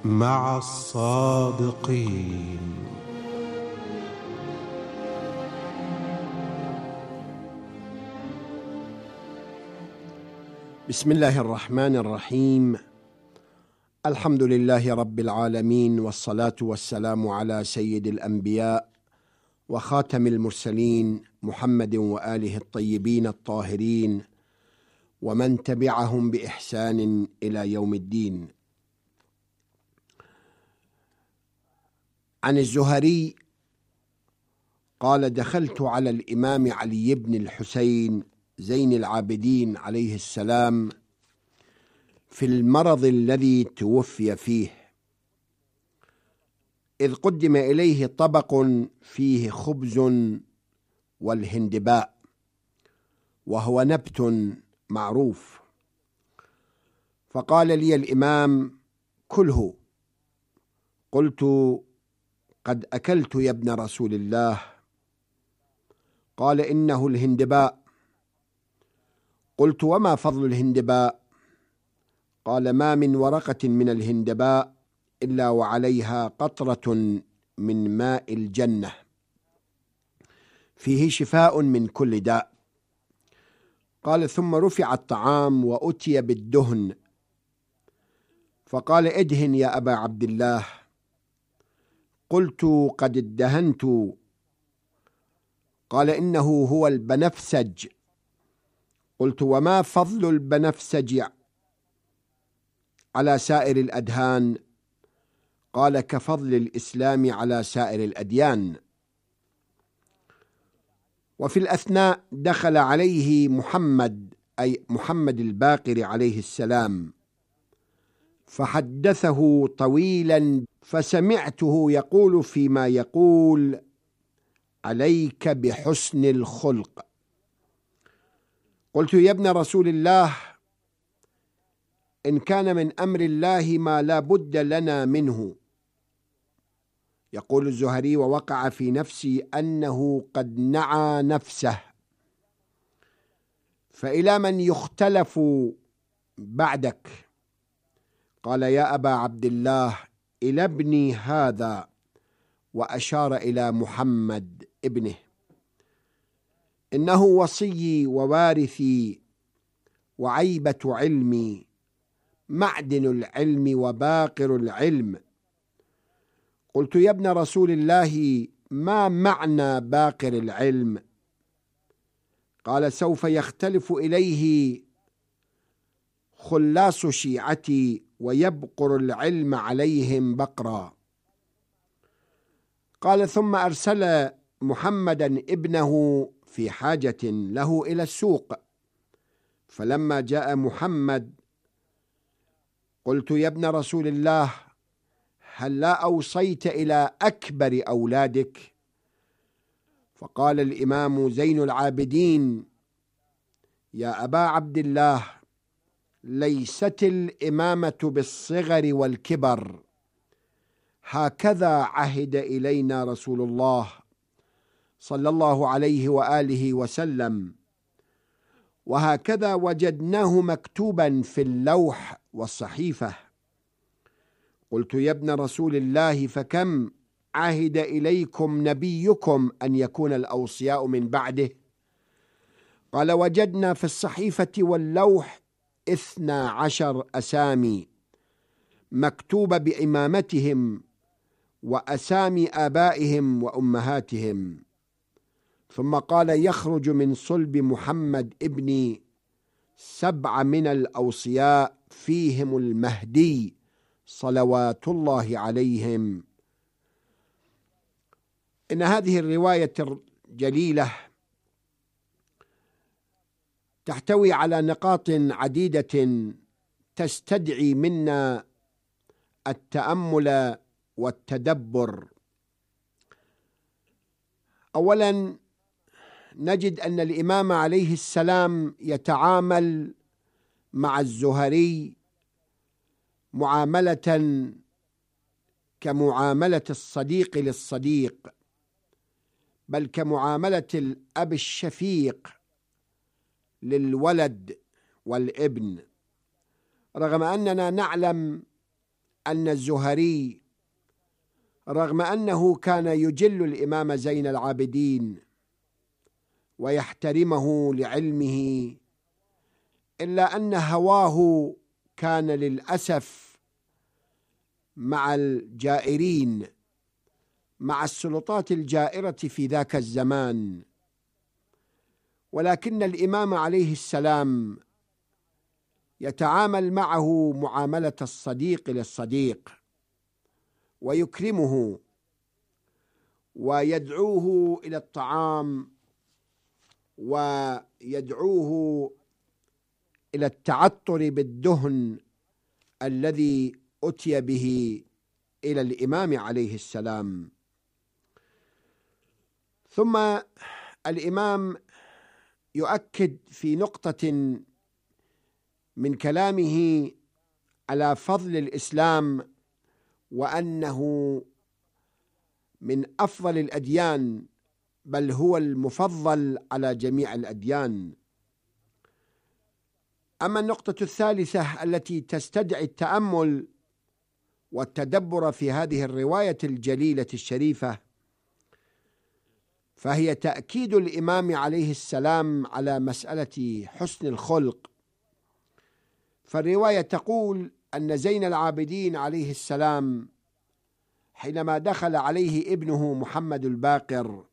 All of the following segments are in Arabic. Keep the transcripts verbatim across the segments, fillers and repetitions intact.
مع الصادقين. بسم الله الرحمن الرحيم. الحمد لله رب العالمين، والصلاة والسلام على سيد الأنبياء وخاتم المرسلين محمد وآله الطيبين الطاهرين، ومن تبعهم بإحسان إلى يوم الدين. عن الزهري قال: دخلت على الإمام علي بن الحسين زين العابدين عليه السلام في المرض الذي توفي فيه، إذ قدم إليه طبق فيه خبز والهندباء، وهو نبت معروف، فقال لي الإمام: كله. قلت: قد أكلت يا ابن رسول الله. قال: إنه الهندباء. قلت: وما فضل الهندباء؟ قال: ما من ورقة من الهندباء إلا وعليها قطرة من ماء الجنة، فيه شفاء من كل داء. قال: ثم رفع الطعام وأتي بالدهن، فقال: ادهن يا أبا عبد الله. قلت: قد ادهنت. قال: إنه هو البنفسج. قلت: وما فضل البنفسج على سائر الأدهان؟ قال: كفضل الإسلام على سائر الأديان. وفي الأثناء دخل عليه محمد، أي محمد الباقر عليه السلام، فحدثه طويلا، فسمعته يقول فيما يقول: عليك بحسن الخلق. قلت: يا ابن رسول الله، إن كان من أمر الله ما لا بد لنا منه. يقول الزهري: ووقع في نفسي أنه قد نعى نفسه، فإلى من يختلف بعدك؟ قال: يا أبا عبد الله، إلى ابني هذا، وأشار إلى محمد ابنه. إنه وصيي ووارثي وعيبة علمي، معدن العلم وباقر العلم. قلت: يا ابن رسول الله، ما معنى باقر العلم؟ قال: سوف يختلف إليه خلاص شيعتي، ويبقر العلم عليهم بقرا. قال: ثم أرسل محمدا ابنه في حاجة له إلى السوق، فلما جاء محمد قلت: يا ابن رسول الله، هل لا أوصيت إلى أكبر أولادك؟ فقال الإمام زين العابدين: يا أبا عبد الله، ليست الإمامة بالصغر والكبر، هكذا عهد إلينا رسول الله صلى الله عليه وآله وسلم، وهكذا وجدناه مكتوبا في اللوح والصحيفة. قلت: يا ابن رسول الله، فكم عهد إليكم نبيكم أن يكون الأوصياء من بعده؟ قال: وجدنا في الصحيفة واللوح اثنا عشر أسامي مكتوبة بإمامتهم وأسامي آبائهم وأمهاتهم. ثم قال: يخرج من صلب محمد ابني سبع من الأوصياء، فيهم المهدي صلوات الله عليهم. إن هذه الرواية الجليلة تحتوي على نقاط عديدة تستدعي منا التأمل والتدبر. أولا، نجد أن الإمام عليه السلام يتعامل مع الزهري معاملة كمعاملة الصديق للصديق، بل كمعاملة الأب الشفيق للولد والابن، رغم أننا نعلم أن الزهري رغم أنه كان يجل الإمام زين العابدين ويحترمه لعلمه، إلا أن هواه كان للأسف مع الجائرين، مع السلطات الجائرة في ذاك الزمان. ولكن الإمام عليه السلام يتعامل معه معاملة الصديق للصديق، ويكرمه ويدعوه إلى الطعام ويدعوه إلى التعطر بالدهن الذي أتي به إلى الإمام عليه السلام. ثم الإمام يؤكد في نقطة من كلامه على فضل الإسلام، وأنه من أفضل الأديان، بل هو المفضل على جميع الأديان. أما النقطة الثالثة التي تستدعي التأمل والتدبر في هذه الرواية الجليلة الشريفة، فهي تأكيد الإمام عليه السلام على مسألة حسن الخلق. فالرواية تقول أن زين العابدين عليه السلام حينما دخل عليه ابنه محمد الباقر،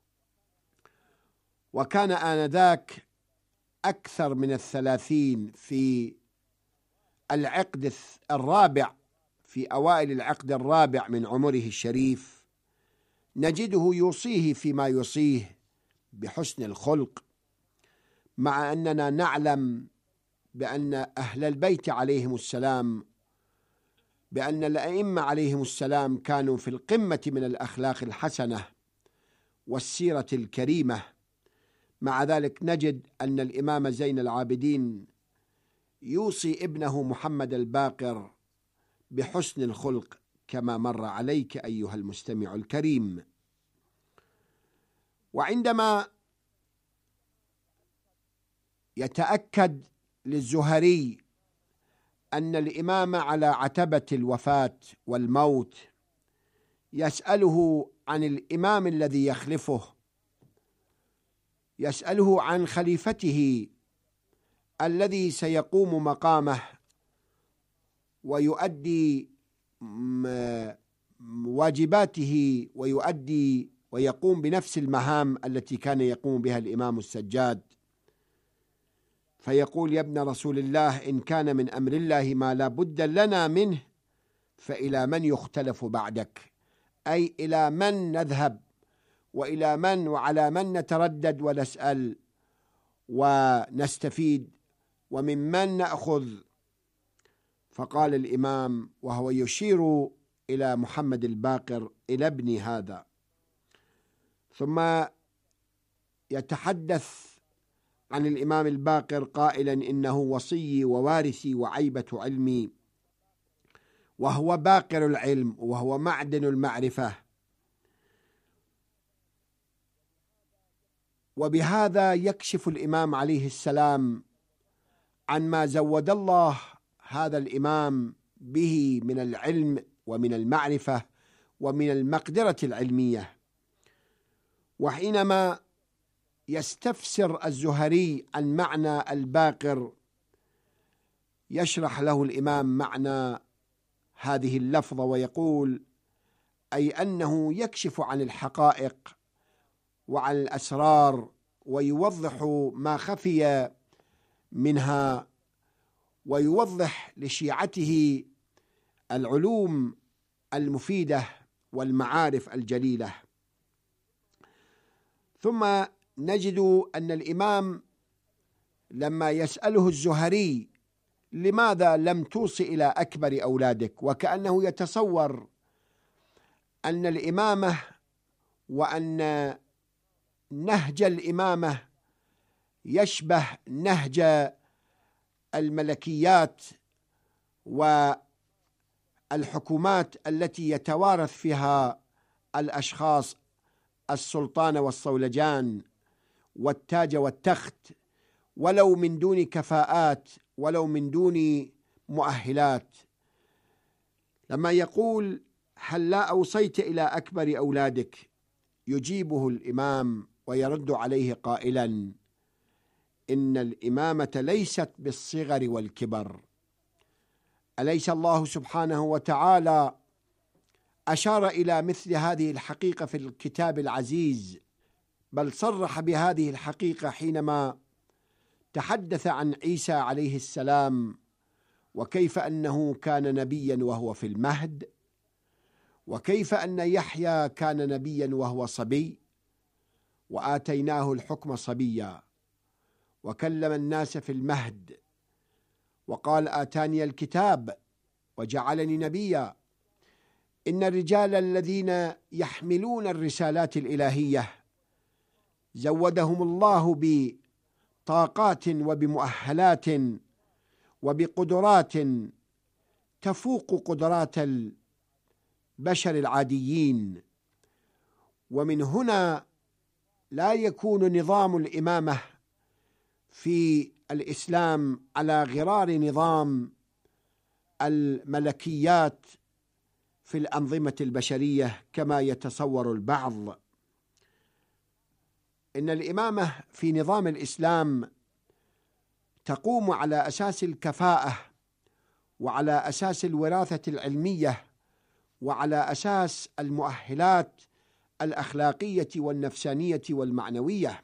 وكان آنذاك أكثر من الثلاثين في العقد الرابع، في أوائل العقد الرابع من عمره الشريف، نجده يوصيه فيما يوصيه بحسن الخلق، مع أننا نعلم بأن أهل البيت عليهم السلام، بأن الأئمة عليهم السلام كانوا في القمة من الأخلاق الحسنة والسيرة الكريمة. مع ذلك نجد أن الإمام زين العابدين يوصي ابنه محمد الباقر بحسن الخلق، كما مر عليك أيها المستمع الكريم. وعندما يتأكد للزهري أن الإمام على عتبة الوفاة والموت، يسأله عن الإمام الذي يخلفه، يسأله عن خليفته الذي سيقوم مقامه ويؤدي واجباته ويؤدي ويقوم بنفس المهام التي كان يقوم بها الإمام السجاد. فيقول: يا ابن رسول الله، إن كان من أمر الله ما لا بد لنا منه فإلى من يختلف بعدك؟ أي إلى من نذهب، وإلى من وعلى من نتردد ونسأل ونستفيد، وممن نأخذ؟ فقال الإمام وهو يشير إلى محمد الباقر: إلى ابني هذا. ثم يتحدث عن الإمام الباقر قائلا: إنه وصي ووارثي وعيبة علمي، وهو باقر العلم وهو معدن المعرفة. وبهذا يكشف الإمام عليه السلام عن ما زود الله هذا الإمام به من العلم ومن المعرفة ومن المقدرة العلمية. وحينما يستفسر الزهري عن معنى الباقر، يشرح له الإمام معنى هذه اللفظة ويقول: أي أنه يكشف عن الحقائق وعن الأسرار، ويوضح ما خفي منها، ويوضح لشيعته العلوم المفيدة والمعارف الجليلة. ثم نجد أن الإمام لما يسأله الزهري: لماذا لم توصي إلى أكبر أولادك؟ وكأنه يتصور أن الإمامة وأن نهج الإمامة يشبه نهج الملكيات والحكومات التي يتوارث فيها الأشخاص السلطان والصولجان والتاج والتخت، ولو من دون كفاءات، ولو من دون مؤهلات. لما يقول هل لا أوصيت إلى أكبر أولادك، يجيبه الإمام ويرد عليه قائلا إن الإمامة ليست بالصغر والكبر. أليس الله سبحانه وتعالى أشار إلى مثل هذه الحقيقة في الكتاب العزيز، بل صرح بهذه الحقيقة حينما تحدث عن عيسى عليه السلام وكيف أنه كان نبيا وهو في المهد، وكيف أن يحيى كان نبيا وهو صبي وآتيناه الحكم صبيا وكلم الناس في المهد، وقال آتاني الكتاب وجعلني نبيا. إن الرجال الذين يحملون الرسالات الإلهية زودهم الله بطاقات وبمؤهلات وبقدرات تفوق قدرات البشر العاديين، ومن هنا لا يكون نظام الإمامة في الإسلام على غرار نظام الملكيات في الأنظمة البشرية كما يتصور البعض. إن الإمامة في نظام الإسلام تقوم على أساس الكفاءة وعلى أساس الوراثة العلمية وعلى أساس المؤهلات الأخلاقية والنفسانية والمعنوية.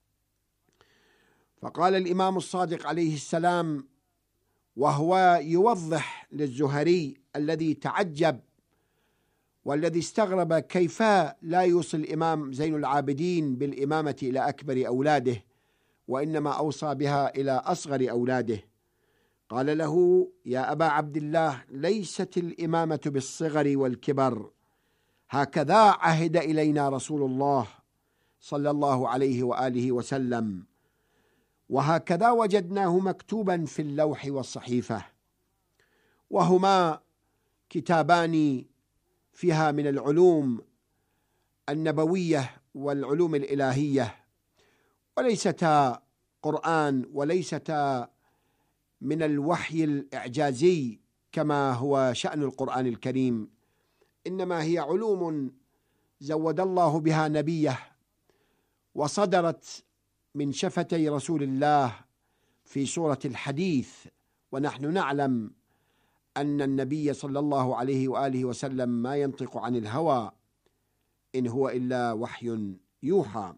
فقال الإمام الصادق عليه السلام وهو يوضح للزهري الذي تعجب والذي استغرب كيف لا يوصي الإمام زين العابدين بالإمامة إلى أكبر أولاده وإنما أوصى بها إلى أصغر أولاده، قال له يا أبا عبد الله ليست الإمامة بالصغر والكبر، هكذا عهد إلينا رسول الله صلى الله عليه وآله وسلم، وهكذا وجدناه مكتوبا في اللوح والصحيفة، وهما كتابان فيها من العلوم النبوية والعلوم الإلهية، وليستا قرآن وليستا من الوحي الإعجازي كما هو شأن القرآن الكريم، إنما هي علوم زود الله بها نبيه وصدرت من شفتي رسول الله في سورة الحديث، ونحن نعلم أن النبي صلى الله عليه وآله وسلم ما ينطق عن الهوى إن هو إلا وحي يوحى.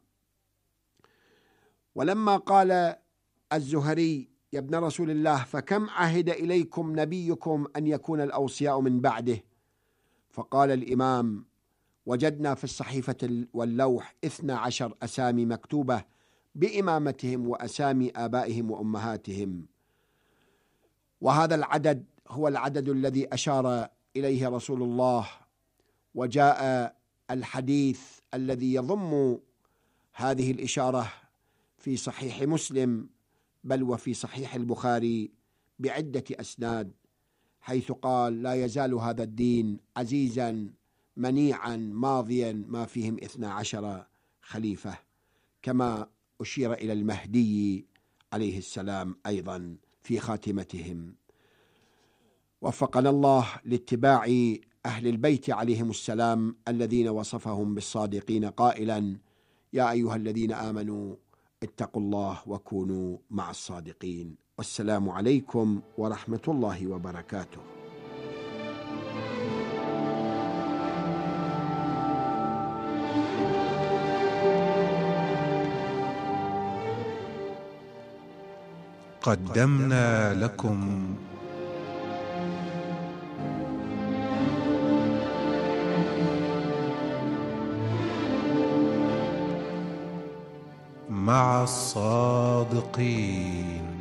ولما قال الزهري يا ابن رسول الله فكم عهد إليكم نبيكم أن يكون الأوصياء من بعده، فقال الإمام وجدنا في الصحيفة واللوح اثنى عشر أسامي مكتوبة بإمامتهم وأسامي آبائهم وأمهاتهم، وهذا العدد هو العدد الذي أشار إليه رسول الله، وجاء الحديث الذي يضم هذه الإشارة في صحيح مسلم بل وفي صحيح البخاري بعدة أسناد، حيث قال لا يزال هذا الدين عزيزا منيعا ماضيا ما فيهم اثنى عشر خليفة، كما أشير إلى المهدي عليه السلام أيضا في خاتمتهم. وفقنا الله لاتباع أهل البيت عليهم السلام الذين وصفهم بالصادقين قائلا يا أيها الذين آمنوا اتقوا الله وكونوا مع الصادقين. والسلام عليكم ورحمة الله وبركاته. قدمنا لكم مع الصادقين.